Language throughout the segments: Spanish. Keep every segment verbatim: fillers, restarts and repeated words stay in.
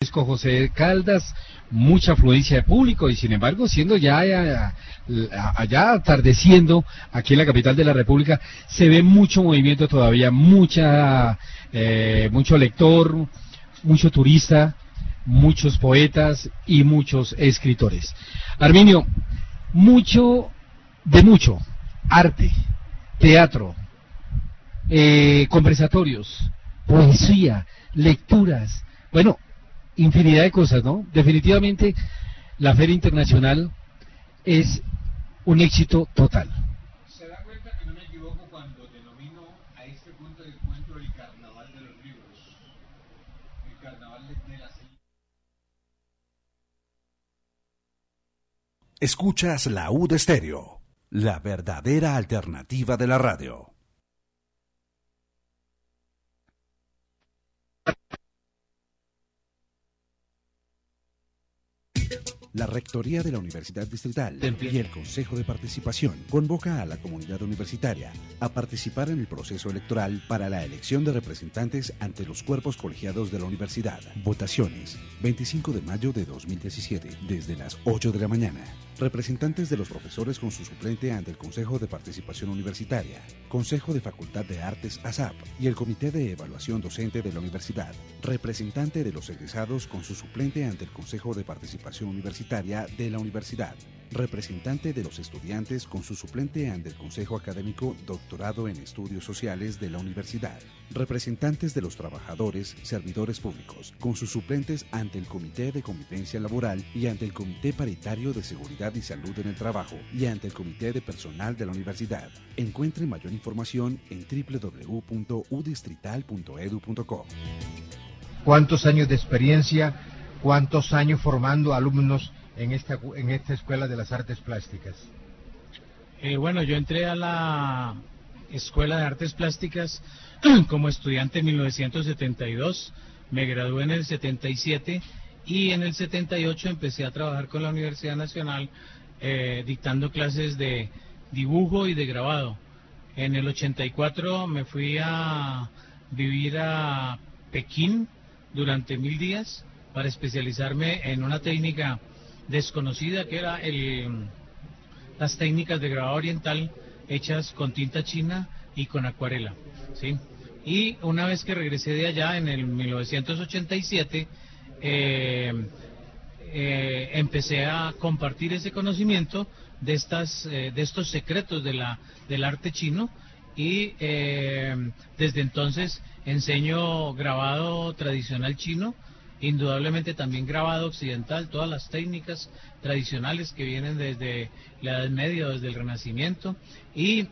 Francisco José Caldas, mucha afluencia de público y sin embargo, siendo ya allá, allá atardeciendo aquí en la capital de la República, se ve mucho movimiento todavía, mucha, eh, mucho lector, mucho turista, muchos poetas y muchos escritores. Arminio, mucho, de mucho, arte, teatro, eh, conversatorios, poesía, lecturas, bueno, infinidad de cosas, ¿no? Definitivamente la Feria Internacional es un éxito total. ¿Se da cuenta que no me equivoco cuando denomino a este punto de encuentro el carnaval de los libros? El carnaval de las... Escuchas la U de Estéreo, la verdadera alternativa de la radio. La Rectoría de la Universidad Distrital y el Consejo de Participación convoca a la comunidad universitaria a participar en el proceso electoral para la elección de representantes ante los cuerpos colegiados de la universidad. Votaciones, veinticinco de mayo de dos mil diecisiete, desde las ocho de la mañana. Representantes de los profesores con su suplente ante el Consejo de Participación Universitaria, Consejo de Facultad de Artes A S A P y el Comité de Evaluación Docente de la Universidad. Representante de los egresados con su suplente ante el Consejo de Participación Universitaria de la Universidad. Representante de los estudiantes con su suplente ante el Consejo Académico Doctorado en Estudios Sociales de la Universidad. Representantes de los trabajadores, servidores públicos, con sus suplentes ante el Comité de Convivencia Laboral y ante el Comité Paritario de Seguridad y Salud en el Trabajo y ante el Comité de Personal de la Universidad. Encuentre mayor información en doble u doble u doble u punto u distrital punto e d u punto co. ¿Cuántos años de experiencia, cuántos años formando alumnos en esta, en esta Escuela de las Artes Plásticas? Eh, bueno, yo entré a la Escuela de Artes Plásticas como estudiante en mil novecientos setenta y dos, me gradué en el setenta y siete y en el setenta y ocho empecé a trabajar con la Universidad Nacional eh, dictando clases de dibujo y de grabado. En el ochenta y cuatro me fui a vivir a Pekín durante mil días para especializarme en una técnica desconocida que era el, las técnicas de grabado oriental hechas con tinta china y con acuarela, ¿sí? Y una vez que regresé de allá en el mil novecientos ochenta y siete eh, eh, empecé a compartir ese conocimiento de estas eh, de estos secretos de la del arte chino y eh, desde entonces enseño grabado tradicional chino, indudablemente también grabado occidental, todas las técnicas tradicionales que vienen desde la Edad Media, desde el Renacimiento, y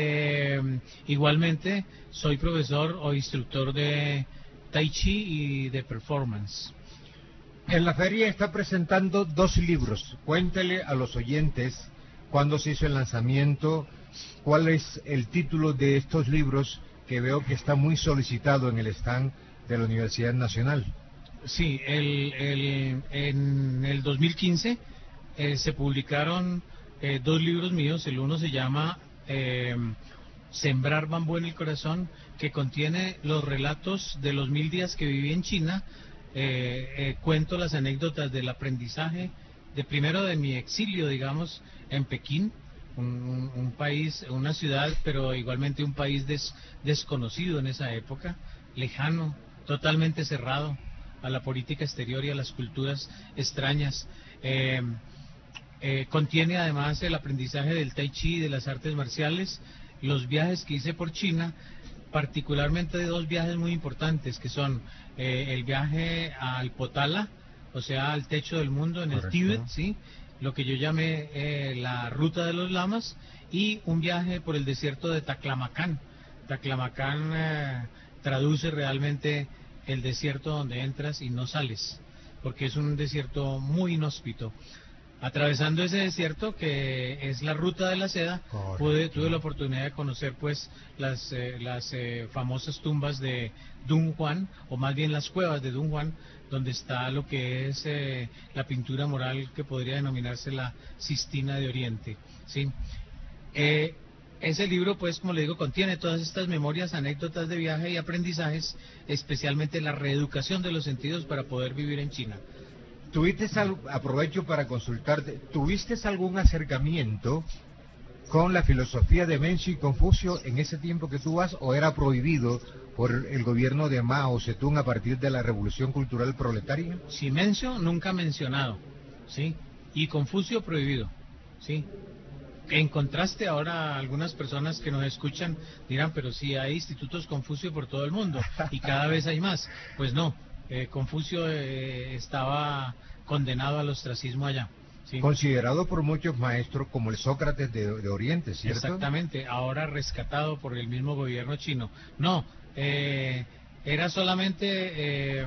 eh, igualmente soy profesor o instructor de Tai Chi y de performance. En la feria está presentando dos libros. Cuéntele a los oyentes cuándo se hizo el lanzamiento, cuál es el título de estos libros que veo que está muy solicitado en el stand de la Universidad Nacional. Sí, el, el, en el dos mil quince eh, se publicaron eh, dos libros míos. El uno se llama eh, Sembrar bambú en el corazón, que contiene los relatos de los mil días que viví en China. Eh, eh, cuento las anécdotas del aprendizaje, de primero de mi exilio, digamos, en Pekín, un, un, un país, una ciudad, pero igualmente un país des, desconocido en esa época, lejano, totalmente cerrado a la política exterior y a las culturas extrañas. Eh, eh, contiene además el aprendizaje del Tai Chi, de las artes marciales, los viajes que hice por China, particularmente de dos viajes muy importantes, que son eh, el viaje al Potala, o sea, al techo del mundo en el Tíbet, ¿sí? Lo que yo llamé eh, la ruta de los lamas, y un viaje por el desierto de Taklamakan. Taklamakan eh, traduce realmente el desierto donde entras y no sales, porque es un desierto muy inhóspito. Atravesando ese desierto, que es la ruta de la seda, pude, tuve la oportunidad de conocer pues las, eh, las eh, famosas tumbas de Dunhuang, o más bien las cuevas de Dunhuang, donde está lo que es eh, la pintura mural que podría denominarse la Sistina de Oriente, ¿sí? Eh, Ese libro, pues, como le digo, contiene todas estas memorias, anécdotas de viaje y aprendizajes, especialmente la reeducación de los sentidos para poder vivir en China. ¿Tuviste al- aprovecho para consultarte, ¿tuviste algún acercamiento con la filosofía de Mencio y Confucio en ese tiempo que tú vas, o era prohibido por el gobierno de Mao Zedong a partir de la Revolución Cultural Proletaria? Silencio nunca mencionado, ¿sí? Y Confucio prohibido, ¿sí? En contraste, ahora algunas personas que nos escuchan dirán, pero sí hay institutos Confucio por todo el mundo y cada vez hay más. Pues no, eh, Confucio eh, estaba condenado al ostracismo allá. ¿Sí? Considerado por muchos maestros como el Sócrates de, de Oriente, ¿cierto? Exactamente, ahora rescatado por el mismo gobierno chino. No, eh, era solamente eh,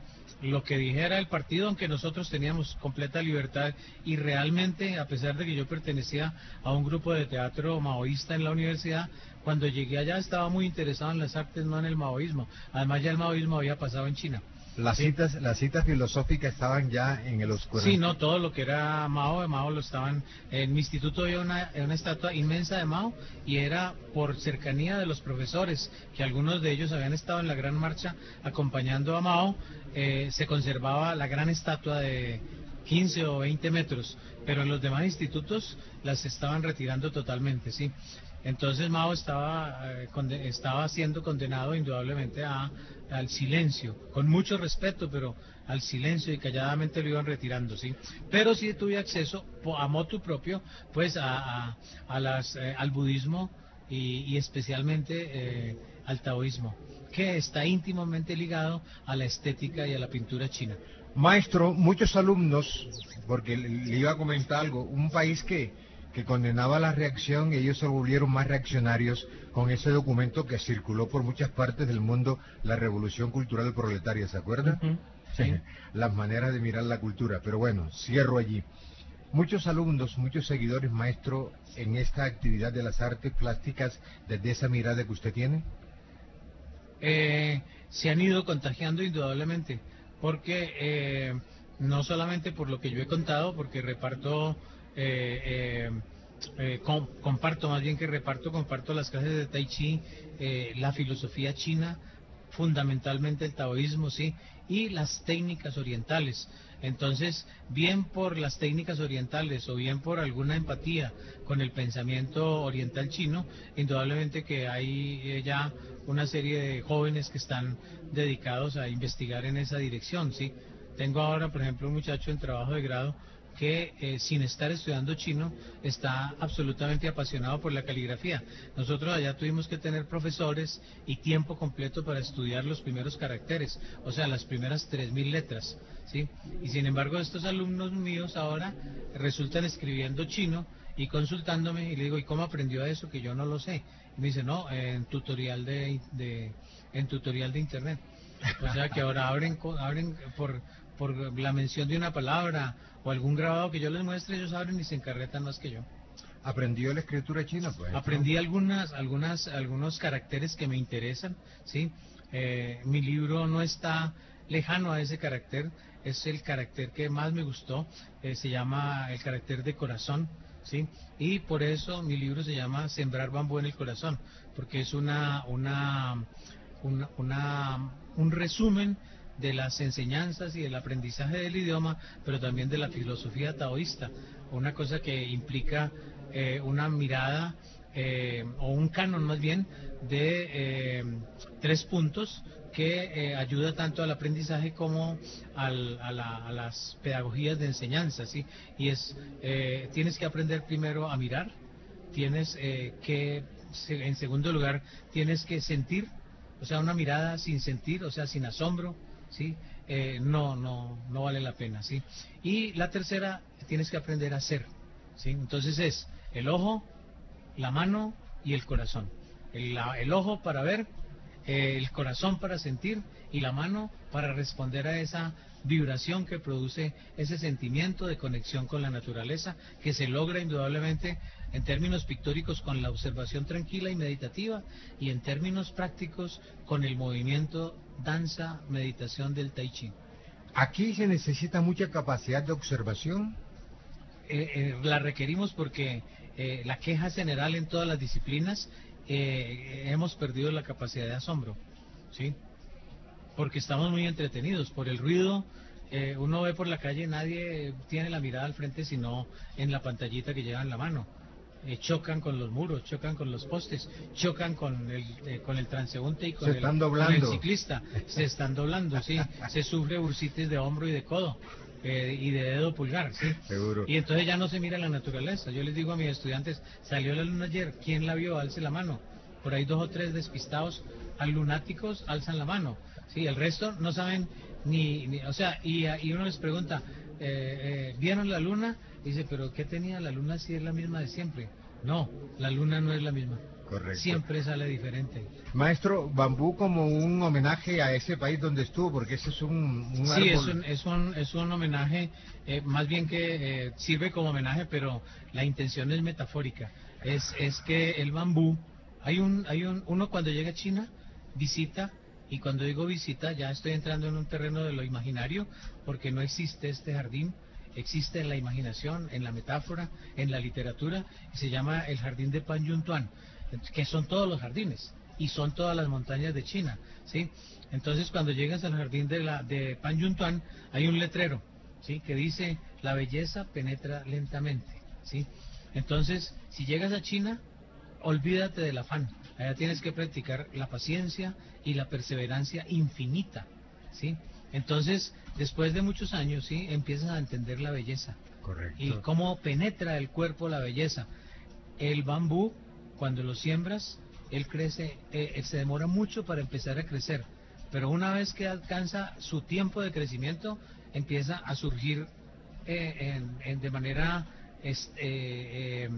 lo que dijera el partido, aunque nosotros teníamos completa libertad y realmente, a pesar de que yo pertenecía a un grupo de teatro maoísta en la universidad, cuando llegué allá estaba muy interesado en las artes, no en el maoísmo. Además ya el maoísmo había pasado en China. Las Sí. citas, las citas filosóficas estaban ya en el oscuro. Sí, no, todo lo que era Mao, de Mao lo estaban... En mi instituto había una, una estatua inmensa de Mao y era por cercanía de los profesores, que algunos de ellos habían estado en la gran marcha acompañando a Mao, eh, se conservaba la gran estatua de quince o veinte metros, pero en los demás institutos las estaban retirando totalmente, sí. Entonces Mao estaba, eh, conde- estaba siendo condenado indudablemente a, al silencio, con mucho respeto, pero al silencio, y calladamente lo iban retirando, ¿sí? Pero sí tuve acceso po- a motu propio, pues a, a, a las, eh, al budismo y, y especialmente eh, al taoísmo, que está íntimamente ligado a la estética y a la pintura china. Maestro, muchos alumnos, porque le le iba a comentar algo, un país que, que condenaba la reacción, ellos se volvieron más reaccionarios con ese documento que circuló por muchas partes del mundo, la Revolución Cultural Proletaria, ¿se acuerda? Ujú, sí. Las maneras de mirar la cultura, pero bueno, cierro allí. Muchos alumnos, muchos seguidores, maestro, en esta actividad de las artes plásticas, desde esa mirada que usted tiene. Eh, se han ido contagiando indudablemente, porque eh, no solamente por lo que yo he contado, porque reparto, eh, eh, eh, com- comparto, más bien que reparto, comparto las clases de Tai Chi, eh, la filosofía china, fundamentalmente el taoísmo, sí, y las técnicas orientales. Entonces, bien por las técnicas orientales o bien por alguna empatía con el pensamiento oriental chino, indudablemente que hay eh, ya una serie de jóvenes que están dedicados a investigar en esa dirección, ¿sí? Tengo ahora, por ejemplo, un muchacho en trabajo de grado que eh, sin estar estudiando chino está absolutamente apasionado por la caligrafía. Nosotros allá tuvimos que tener profesores y tiempo completo para estudiar los primeros caracteres, o sea, las primeras tres mil letras, ¿sí? Y sin embargo estos alumnos míos ahora resultan escribiendo chino y consultándome y le digo, ¿y cómo aprendió eso? Que yo no lo sé. Y me dice, no, en tutorial de, de en tutorial de internet. O sea que ahora abren, co- abren por, por la mención de una palabra o algún grabado que yo les muestre, ellos abren y se encarretan más que yo. ¿Aprendió la escritura china? Pues, Aprendí algunas, algunas, algunos caracteres que me interesan, ¿sí? Eh, mi libro no está lejano a ese carácter, es el carácter que más me gustó, eh, se llama el carácter de corazón, ¿sí? Y por eso mi libro se llama Sembrar bambú en el corazón, porque es una, una, una, una un resumen de las enseñanzas y del aprendizaje del idioma, pero también de la filosofía taoísta, una cosa que implica eh, una mirada eh, o un canon más bien de eh, tres puntos que eh, ayuda tanto al aprendizaje como al, a, la- a las pedagogías de enseñanza, ¿sí? Y es, eh, tienes que aprender primero a mirar, tienes eh, que, se- en segundo lugar, tienes que sentir, o sea, una mirada sin sentir, o sea, sin asombro, ¿sí? Eh, no, no, no vale la pena, ¿sí? Y la tercera, tienes que aprender a ser, ¿sí? Entonces es el ojo, la mano y el corazón. El, la- el ojo para ver, eh, el corazón para sentir y la mano para responder a esa vibración que produce ese sentimiento de conexión con la naturaleza, que se logra indudablemente en términos pictóricos con la observación tranquila y meditativa, y en términos prácticos con el movimiento, danza, meditación del Tai Chi. Aquí se necesita mucha capacidad de observación. eh, la requerimos porque eh, la queja general en todas las disciplinas, eh, hemos perdido la capacidad de asombro, ¿sí? Porque estamos muy entretenidos por el ruido. Eh, uno ve por la calle, nadie tiene la mirada al frente sino en la pantallita que lleva en la mano. Eh, chocan con los muros, chocan con los postes, chocan con el eh, con el transeúnte y con, Se el, están con doblando. el ciclista. Se están doblando, sí. Se sufre bursitis de hombro y de codo eh, y de dedo pulgar, sí. Seguro. Y entonces ya no se mira la naturaleza. Yo les digo a mis estudiantes, salió la luna ayer, ¿quién la vio? Alce la mano. Por ahí dos o tres despistados al lunáticos alzan la mano. Sí, el resto no saben ni, ni o sea, y, y uno les pregunta, eh, eh, ¿vieron la luna? Dice, pero ¿qué tenía la luna si es la misma de siempre? No, la luna no es la misma. Correcto. Siempre sale diferente. Maestro, bambú como un homenaje a ese país donde estuvo, porque ese es un, un Sí, árbol. es un, es un, es un homenaje, eh, más bien que eh, sirve como homenaje, pero la intención es metafórica. Es, es que el bambú, hay un, hay un, uno cuando llega a China, visita, y cuando digo visita, ya estoy entrando en un terreno de lo imaginario, porque no existe este jardín, existe en la imaginación, en la metáfora, en la literatura, y se llama el jardín de Panjuntuan, que son todos los jardines, y son todas las montañas de China, ¿sí? Entonces, cuando llegas al jardín de, la, de Panjuntuan, hay un letrero, ¿sí? Que dice, la belleza penetra lentamente, ¿sí? Entonces, si llegas a China, olvídate del afán. Allá tienes que practicar la paciencia y la perseverancia infinita, ¿sí? Entonces, después de muchos años, ¿sí? Empiezas a entender la belleza. Correcto. Y cómo penetra el cuerpo la belleza. El bambú, cuando lo siembras, él crece, eh, se demora mucho para empezar a crecer, pero una vez que alcanza su tiempo de crecimiento, empieza a surgir eh, en, en, de manera este, eh,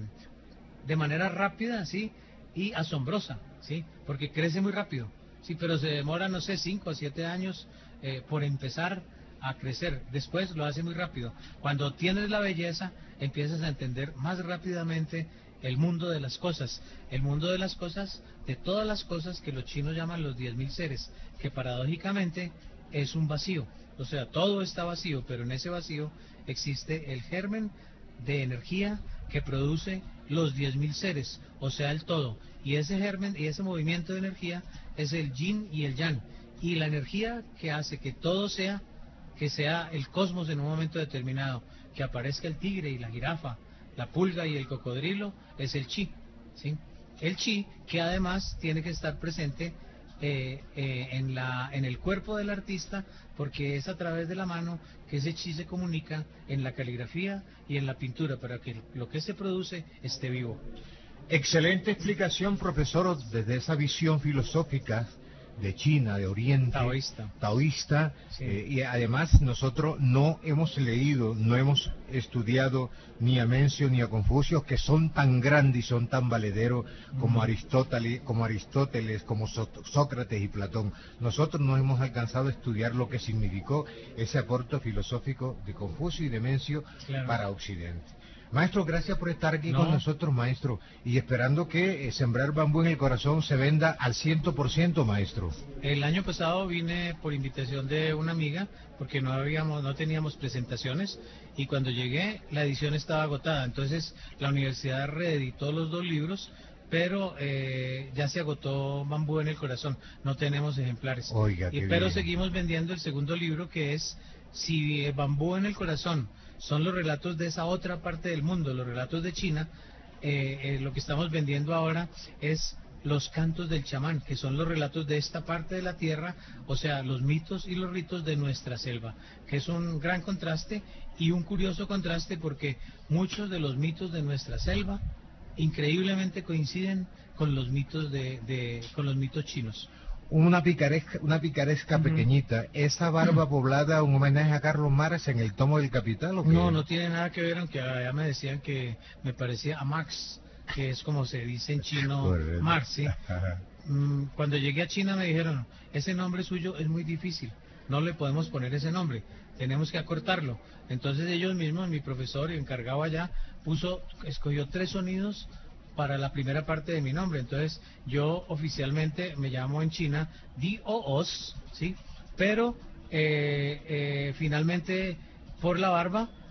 de manera rápida, ¿sí? Y asombrosa, ¿sí? Porque crece muy rápido, sí, pero se demora, no sé, cinco o siete años eh, por empezar a crecer. Después lo hace muy rápido. Cuando tienes la belleza, empiezas a entender más rápidamente el mundo de las cosas, el mundo de las cosas, de todas las cosas que los chinos llaman los diez mil seres, que paradójicamente es un vacío. O sea, todo está vacío, pero en ese vacío existe el germen de energía que produce los diez mil seres, o sea, el todo. Y ese germen y ese movimiento de energía es el yin y el yang. Y la energía que hace que todo sea, que sea el cosmos en un momento determinado, que aparezca el tigre y la jirafa, la pulga y el cocodrilo, es el chi, ¿sí? El chi, que además tiene que estar presente eh, eh, en, la, en el cuerpo del artista, porque es a través de la mano que ese chi se comunica en la caligrafía y en la pintura, para que lo que se produce esté vivo. Excelente explicación, profesor, desde esa visión filosófica de China, de Oriente, Taoísta. taoísta, Sí. eh, y además nosotros no hemos leído, no hemos estudiado ni a Mencio ni a Confucio, que son tan grandes y son tan valederos como Mm. Aristóteles, como Aristóteles, como Só- Sócrates y Platón. Nosotros no hemos alcanzado a estudiar lo que significó ese aporte filosófico de Confucio y de Mencio Claro. para Occidente. Maestro, gracias por estar aquí No. con nosotros, maestro, y esperando que eh, Sembrar Bambú en el Corazón se venda al ciento por ciento, maestro. El año pasado vine por invitación de una amiga, porque no habíamos, no teníamos presentaciones, y cuando llegué la edición estaba agotada. Entonces la universidad reeditó los dos libros, pero eh, ya se agotó Bambú en el Corazón, no tenemos ejemplares. Oiga, Y, qué pero bien. seguimos vendiendo el segundo libro, que es Si eh, Bambú en el Corazón son los relatos de esa otra parte del mundo, los relatos de China. eh, eh, lo que estamos vendiendo ahora es Los cantos del chamán, que son los relatos de esta parte de la tierra, o sea, los mitos y los ritos de nuestra selva, que es un gran contraste y un curioso contraste, porque muchos de los mitos de nuestra selva increíblemente coinciden con los mitos de, de con los mitos chinos. Una picaresca, una picaresca Ujú. pequeñita. ¿Esa barba poblada un homenaje a Carlos Maras en el tomo del Capital o qué? No, no tiene nada que ver, aunque allá me decían que me parecía a Marx, que es como se dice en chino, Correcto. Marx, ¿sí? Ajá. Mm, Cuando llegué a China me dijeron, ese nombre suyo es muy difícil, no le podemos poner ese nombre, tenemos que acortarlo. Entonces ellos mismos, mi profesor encargado allá, puso, escogió tres sonidos para la primera parte de mi nombre. Entonces yo oficialmente me llamo en China Di O Os, ¿sí? Pero eh, eh, finalmente por la barba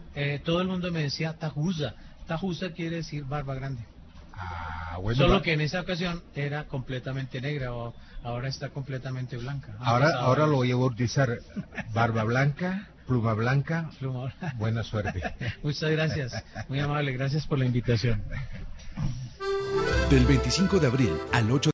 eh, todo el mundo me decía tajusa. Tajusa quiere decir barba grande. Ah, bueno, Solo va- que en esa ocasión era completamente negra, o ahora está completamente blanca. Han Ahora, pasado ahora lo años. voy a bautizar Barba Blanca, Pluma Blanca. Pluma. Buena suerte. Muchas gracias, muy amable, gracias por la invitación. Del veinticinco de abril al ocho